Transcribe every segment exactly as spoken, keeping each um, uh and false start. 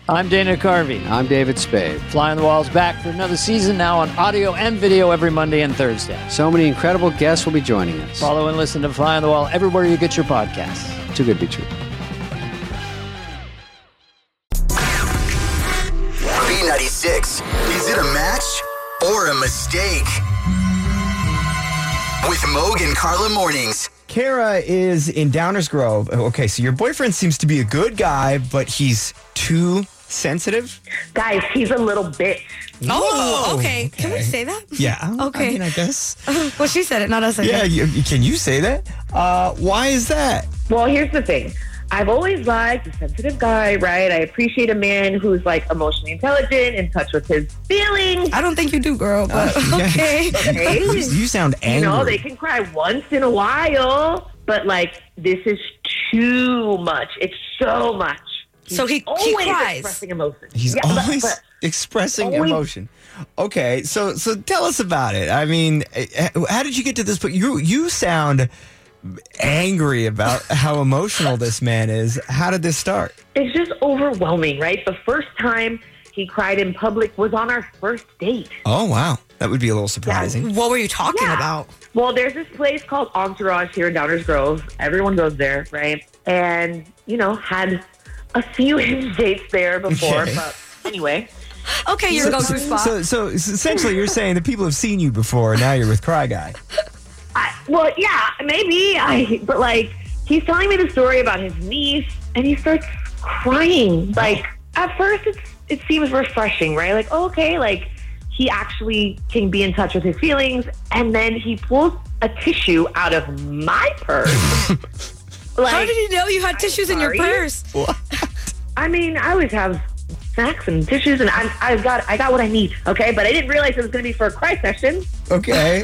I'm Dana Carvey. I'm David Spade. Fly on the Wall's back for another season now on audio and video every Monday and Thursday. So many incredible guests will be joining us. Follow and listen to Fly on the Wall everywhere you get your podcasts. Too good to be true. B ninety-six. Is it a match or a mistake? With Moog and Carla Mornings. Kara is in Downers Grove. Okay, so your boyfriend seems to be a good guy, but he's too sensitive? Guys, he's a little bitch. Oh, okay. okay. Can we say that? Yeah. Okay. I mean, I guess. Well, she said it, not us. Yeah, you, can you say that? Uh, why is that? Well, here's the thing. I've always liked a sensitive guy, right? I appreciate a man who's like emotionally intelligent, in touch with his feelings. I don't think you do, girl, but Uh, yeah. okay. Okay? You, you sound angry. You know, they can cry once in a while, but like, this is too much. It's so much. So he, he always cries. expressing emotion. He's Yeah, but- always but expressing always- emotion. Okay, so so tell us about it. I mean, eh, how did you get to this point? You you sound angry about how emotional this man is. How did this start? It's just overwhelming, right? The first time he cried in public was on our first date. Oh, wow. That would be a little surprising. What were you talking Yeah. about? Well, there's this place called Entourage here in Downers Grove. Everyone goes there, right? And, you know, had a few dates there before. Okay. But anyway, Okay, your So, go-to so, spot. so, so essentially you're saying that people have seen you before, and now you're with Cry Guy. I, well, yeah, maybe. I, but like, he's telling me the story about his niece, and he starts crying. Like, at first, it's it seems refreshing, right? Like, oh, okay, like he actually can be in touch with his feelings, and then he pulls a tissue out of my purse. Like, How did he know you had tissues in your sorry? purse? What? I mean, I always have snacks and tissues, and I'm, I've got I got what I need. Okay, but I didn't realize it was going to be for a cry session. Okay.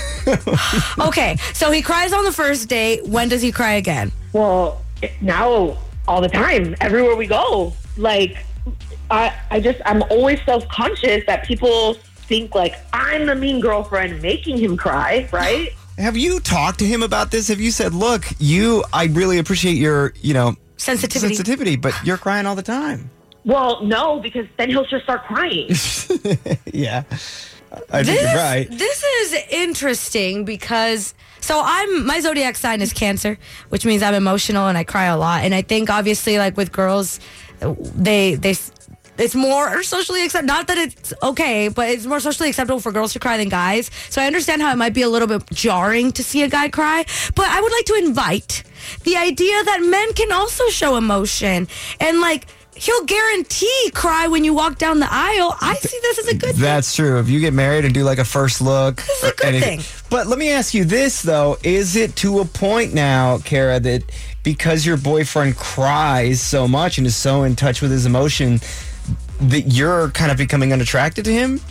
Okay, so he cries on the first date. When does he cry again? Well, now all the time, everywhere we go, like I, I just I'm always self conscious that people think like I'm the mean girlfriend making him cry, right? Have you talked to him about this? Have you said, look, you, I really appreciate your, you know, Sensitivity. sensitivity, but you're crying all the time. Well, no, because then he'll just start crying. Yeah. I think This, you're right. this is interesting because so I'm my zodiac sign is Cancer, which means I'm emotional and I cry a lot. And I think obviously like with girls, they they it's more socially acceptable. Not that it's okay, but it's more socially acceptable for girls to cry than guys. So I understand how it might be a little bit jarring to see a guy cry. But I would like to invite the idea that men can also show emotion and like. He'll guarantee cry when you walk down the aisle. I see this as a good thing. That's true. If you get married and do like a first look. This is a or good anything. thing. But let me ask you this, though. Is it to a point now, Kara, that because your boyfriend cries so much and is so in touch with his emotion, that you're kind of becoming unattracted to him?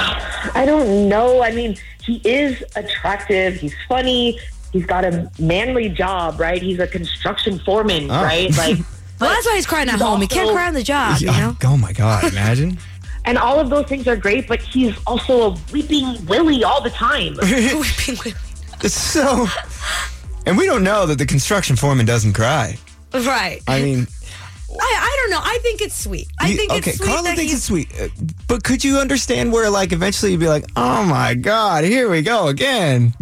I don't know. I mean, he is attractive. He's funny. He's got a manly job, right? He's a construction foreman, Oh. right? Like. Well, that's why he's crying at He's home. He can't also- cry on the job, you know? Oh, my God. Imagine. And all of those things are great, but he's also a weeping Willie all the time. Weeping Willie. So, and we don't know that the construction foreman doesn't cry. Right. I mean, I, I don't know. I think it's sweet. I you- think okay, it's sweet Carla that thinks he's... it's sweet. Uh, But could you understand where, like, eventually you'd be like, oh, my God, here we go again.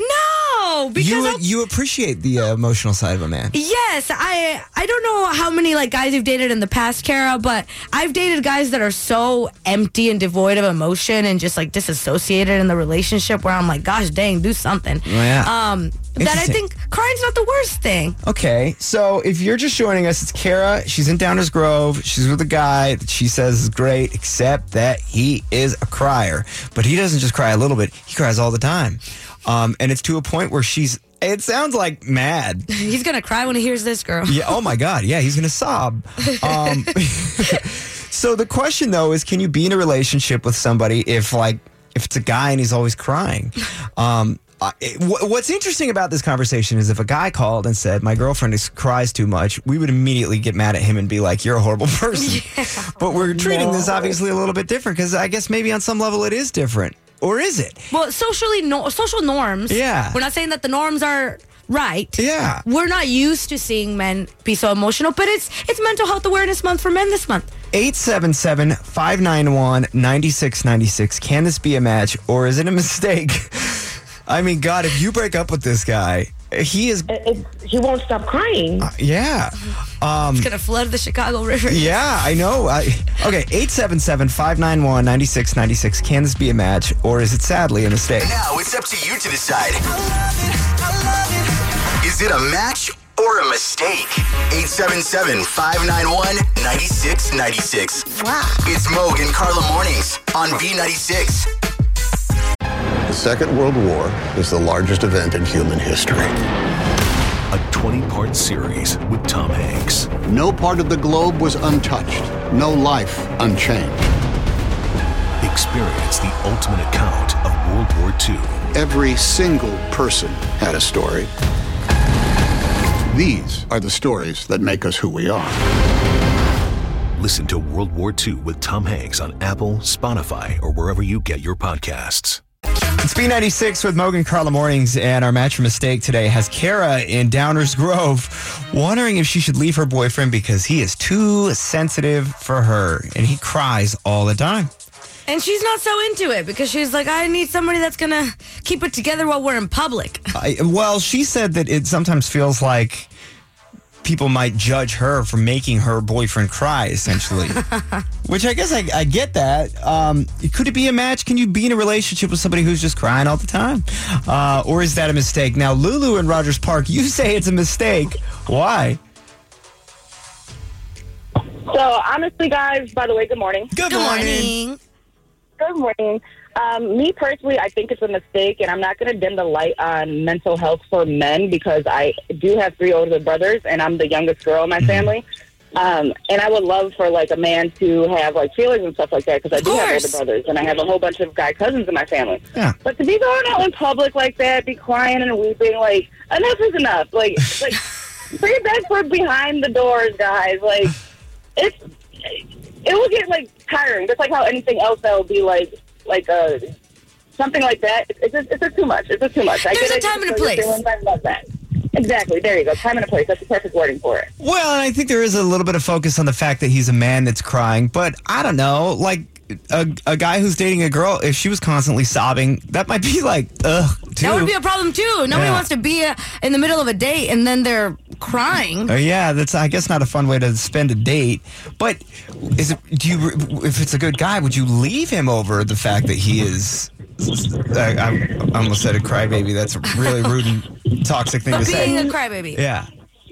No, because You I'll- you appreciate the uh, emotional side of a man. yes, I I don't know how many like guys you've dated in the past, Kara, but I've dated guys that are so empty and devoid of emotion and just like disassociated in the relationship where I'm like, gosh dang, do something. Yeah. Um, that I Interesting. think crying's not the worst thing. Okay, so if you're just joining us, it's Kara. She's in Downers Grove. She's with a guy that she says is great, except that he is a crier. But he doesn't just cry a little bit, he cries all the time. Um, and it's to a point where she's, it sounds like mad. He's gonna cry when he hears this, girl. Yeah. Oh my God. Yeah. He's going to sob. Um, so the question though is, can you be in a relationship with somebody if like, if it's a guy and he's always crying? Um, I- it- wh- what's interesting about this conversation is if a guy called and said, my girlfriend is, cries too much, we would immediately get mad at him and be like, you're a horrible person. But we're treating this obviously a little bit different because I guess maybe on some level it is different. Or is it? Well, socially, no, social norms. Yeah. We're not saying that the norms are right. Yeah. We're not used to seeing men be so emotional, but it's it's Mental Health Awareness Month for men this month. eight seven seven, five nine one, nine six nine six. Can this be a match or is it a mistake? I mean, God, if you break up with this guy, he is... It, it, he won't stop crying. Uh, yeah. Um, It's going to flood the Chicago River. yeah, I know. I, okay, eight seven seven, five nine one, nine six nine six. Can this be a match or is it sadly a mistake? Now it's up to you to decide. Is it a match or a mistake? eight seven seven, five nine one, nine six nine six. Wow. It's Moog and Carla Mornings on B ninety-six. The Second World War is the largest event in human history. A twenty-part series with Tom Hanks. No part of the globe was untouched. No life unchanged. Experience the ultimate account of World War Two. Every single person had a story. These are the stories that make us who we are. Listen to World War Two with Tom Hanks on Apple, Spotify, or wherever you get your podcasts. It's B ninety-six with Moog and Carla Mornings, and our match or mistake today has Kara in Downers Grove wondering if she should leave her boyfriend because he is too sensitive for her, and he cries all the time. And she's not so into it because she's like, I need somebody that's going to keep it together while we're in public. I, well, she said that it sometimes feels like people might judge her for making her boyfriend cry, essentially. Which I guess I, I get that. Um, could it be a match? Can you be in a relationship with somebody who's just crying all the time? Uh, or is that a mistake? Now, Lulu in Rogers Park, you say it's a mistake. Why? So, honestly, guys, by the way, good morning. Good, Good morning. Good morning. Um, me personally, I think it's a mistake, and I'm not going to dim the light on mental health for men because I do have three older brothers, and I'm the youngest girl in my mm-hmm. family. Um, and I would love for, like, a man to have, like, feelings and stuff like that because I do have older brothers, and I have a whole bunch of guy cousins in my family. Yeah. But to be going out in public like that, be crying and weeping, like, enough is enough. Like, like bring it back for behind the doors, guys. Like, it's... It will get, like, tiring, just like how anything else that will be, like, like uh, something like that. It's just, it's just too much. It's just too much. I There's get a it. time and a place. I love that. Exactly. There you go. Time and a place. That's the perfect wording for it. Well, and I think there is a little bit of focus on the fact that he's a man that's crying, but I don't know, like, a, a guy who's dating a girl, if she was constantly sobbing, that might be like, ugh, too. That would be a problem, too. Nobody Yeah. wants to be uh, in the middle of a date and then they're crying. Uh, yeah, that's, I guess, not a fun way to spend a date. But is it? Do you? If it's a good guy, would you leave him over the fact that he is? I, I almost said a crybaby. That's a really rude and toxic thing But to say. being a crybaby. Yeah.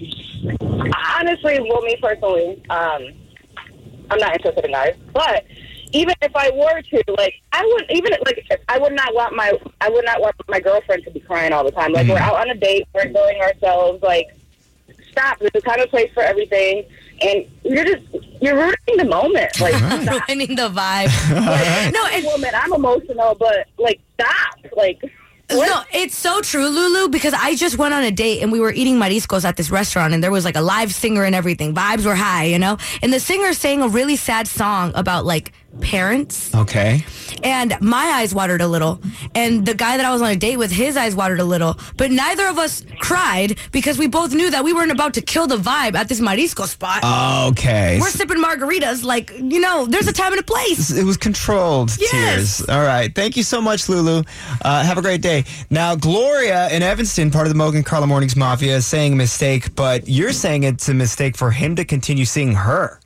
Honestly, well, me personally, um, I'm not interested in guys. But even if I were to, like, I would even like I would not want my I would not want my girlfriend to be crying all the time. Like, mm-hmm. we're out on a date, we're enjoying ourselves. Like, stop. There's a time and place for everything, and you're just you're ruining the moment. Like, stop. Ruining the vibe. Like, No, I'm a it's, woman. I'm emotional, but like, stop. Like. What? no, it's so true, Lulu, because I just went on a date and we were eating mariscos at this restaurant and there was like a live singer and everything. Vibes were high, you know? And the singer sang a really sad song about like parents. Okay. And my eyes watered a little. And the guy that I was on a date with, his eyes watered a little. But neither of us cried because we both knew that we weren't about to kill the vibe at this marisco spot. Okay. We're sipping margaritas. Like, you know, there's a time and a place. It was controlled Yes. tears. All right. Thank you so much, Lulu. Uh, have a great day. Now, Gloria in Evanston, part of the Moog and Carla Mornings Mafia, is saying a mistake, but you're saying it's a mistake for him to continue seeing her.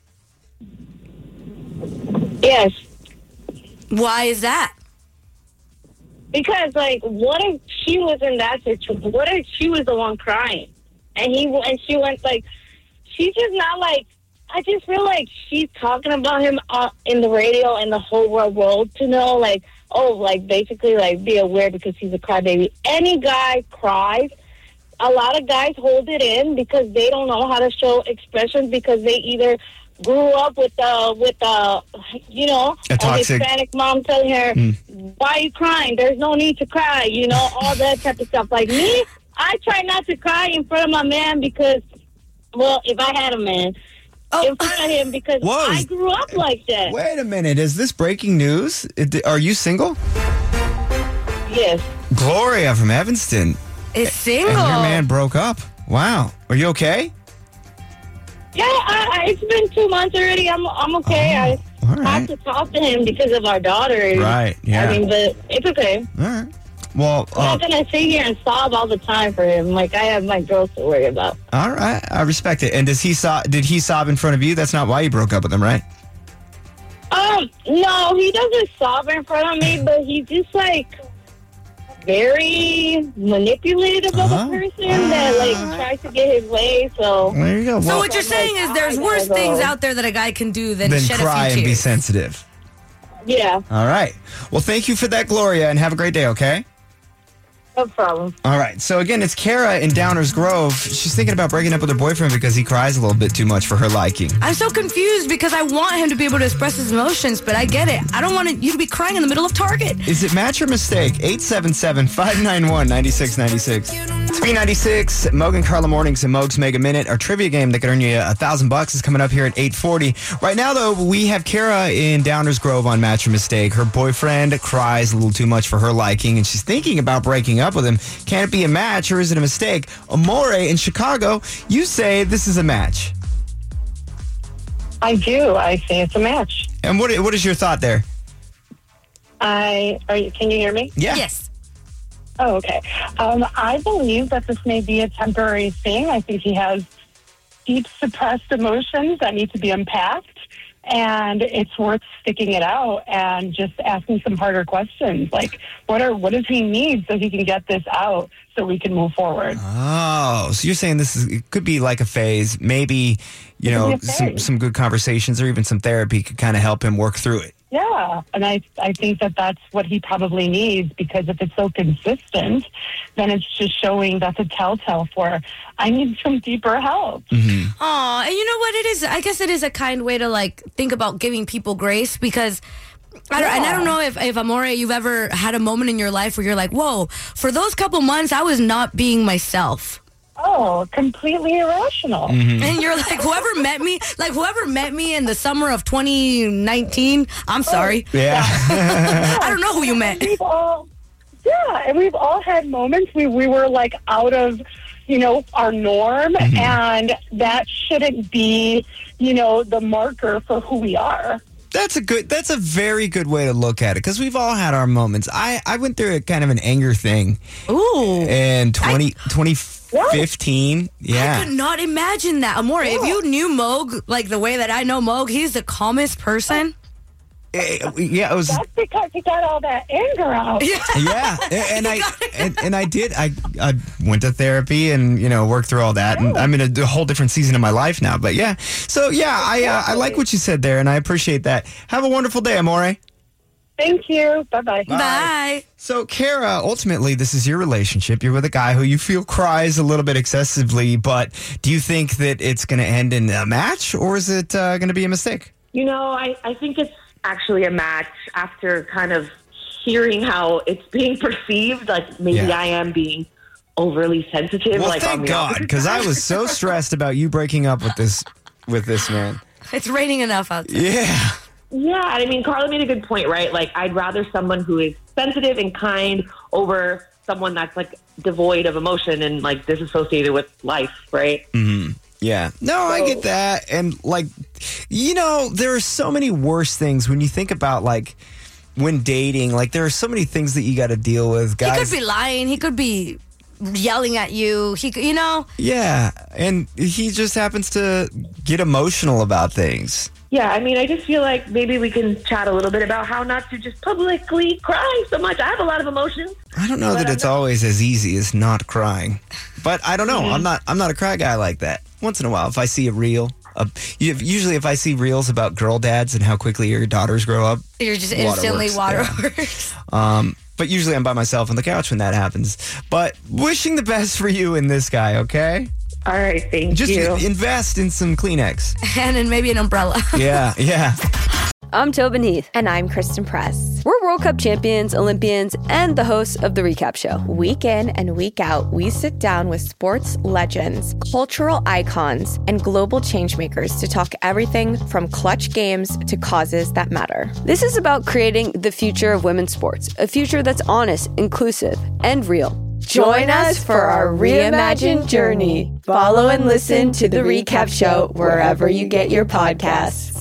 Yes. Why is that? Because, like, what if she was in that situation? What if she was the one crying? And he and she went, like, she's just not, like, I just feel like she's talking about him uh, in the radio and the whole world, world to know, like, oh, like, basically, like, be aware because he's a crybaby. Any guy cries. A lot of guys hold it in because they don't know how to show expressions because they either grew up with uh with uh you know A toxic- a Hispanic mom telling her, Mm. why are you crying? There's no need to cry, you know, all that type of stuff. Like me, I try not to cry in front of my man because, well, if I had a man, Oh. in front of him because Whoa. I grew up like that. Wait a minute. Is this breaking news? It- Are you single? Yes. Gloria from Evanston. Is single. And your man broke up. Wow. Are you okay? Yeah, I, I, it's been two months already. I'm I'm okay. Oh, I all right. have to talk to him because of our daughter. Right, yeah. I mean, but it's okay. All right. Well, I'm uh, not gonna sit here and sob all the time for him. Like I have my girls to worry about. all right. I respect it. And does he sob? Did he sob in front of you? That's not why you broke up with him, right? Um, no, he doesn't sob in front of me, but he's just like very manipulative of Uh-huh. a person that like tries to get his way. So There you go. So Well, what you're saying is there's worse things out there that a guy can do than then shed cry a few and be tears. sensitive. yeah, All right. Well, thank you for that, Gloria, and have a great day, okay? no problem. All right. So, again, it's Kara in Downers Grove. She's thinking about breaking up with her boyfriend because he cries a little bit too much for her liking. I'm so confused because I want him to be able to express his emotions, but I get it. I don't want you to be crying in the middle of Target. Is it match or mistake? eight seven seven, five nine one, nine six nine six. It's B ninety-six, Moog and Carla Mornings and Moog's Mega Minute. Our trivia game that could earn you a thousand bucks is coming up here at eight forty. Right now, though, we have Kara in Downers Grove on match or mistake. Her boyfriend cries a little too much for her liking, and she's thinking about breaking up with him. Can it be a match or is it a mistake? Amore in Chicago, you say this is a match. I do. I say it's a match. And what what is your thought there? I are you, can you hear me? Yeah. Yes. Oh, okay. Um, I believe that this may be a temporary thing. I think he has deep suppressed emotions that need to be unpacked, and it's worth sticking it out and just asking some harder questions, like what are what does he need so he can get this out so we can move forward. Oh, so you're saying this is it could be like a phase, maybe, you It could know, be a some phase. some good conversations or even some therapy could kind of help him work through it. Yeah, and I I think that that's what he probably needs, because if it's so consistent, then it's just showing that's a telltale for I need some deeper help. Mm-hmm. Aw, and you know what it is? I guess it is a kind way to like think about giving people grace because I don't, and I don't know if, if Amore, you've ever had a moment in your life where you're like, whoa, for those couple months, I was not being myself. Oh, completely irrational. And you're like, whoever met me, like whoever met me in the summer of twenty nineteen, I'm sorry. Yeah. I don't know who you met. We've all, yeah, and we've all had moments we we were like out of, you know, our norm, and that shouldn't be, you know, the marker for who we are. That's a good. That's a very good way to look at it because we've all had our moments. I, I went through a kind of an anger thing Ooh. in twenty, twenty fifteen. Yeah. I could not imagine that. Amore, if you knew Moog like the way that I know Moog, he's the calmest person. Eh, yeah, it was. That's because he got all that anger out. Yeah, and, and I and, and I did. I I went to therapy and you know worked through all that, and I'm in a, a whole different season of my life now. But yeah, so yeah, I uh, I like what you said there, and I appreciate that. Have a wonderful day, Amore. Thank you. Bye-bye. Bye. So, Kara, ultimately, this is your relationship. You're with a guy who you feel cries a little bit excessively, but do you think that it's going to end in a match, or is it uh, going to be a mistake? You know, I, I think it's actually a match after kind of hearing how it's being perceived. Like maybe Yeah. I am being overly sensitive. Well, like on thank the God, opposite because I side. was so stressed about you breaking up with this with this man. It's raining enough outside. Yeah. Yeah, I mean, Carla made a good point, right? Like, I'd rather someone who is sensitive and kind over someone that's, like, devoid of emotion and, like, disassociated with life, right? Mm-hmm. Yeah. No, I get that. And, like, you know, there are so many worse things when you think about, like, when dating. Like, there are so many things that you got to deal with. Guys. He could be lying. He could be yelling at you. He, could, you know. Yeah, and he just happens to get emotional about things. Yeah, I mean, I just feel like maybe we can chat a little bit about how not to just publicly cry so much. I have a lot of emotions. I don't know But that I'm it's not- always as easy as not crying, but I don't know. I'm not. I'm not a cry guy like that. Once in a while, if I see a reel, uh, usually if I see reels about girl dads and how quickly your daughters grow up, You're just waterworks, instantly yeah. waterworks. Um, but usually I'm by myself on the couch when that happens. But wishing the best for you and this guy, okay? All right, thank Just you. invest in some Kleenex. And then maybe an umbrella. Yeah, yeah. I'm Tobin Heath. And I'm Kristen Press. We're World Cup champions, Olympians, and the hosts of The Recap Show. Week in and week out, we sit down with sports legends, cultural icons, and global changemakers to talk everything from clutch games to causes that matter. This is about creating the future of women's sports, a future that's honest, inclusive, and real. Join us for our reimagined journey. Follow and listen to The Recap Show wherever you get your podcasts.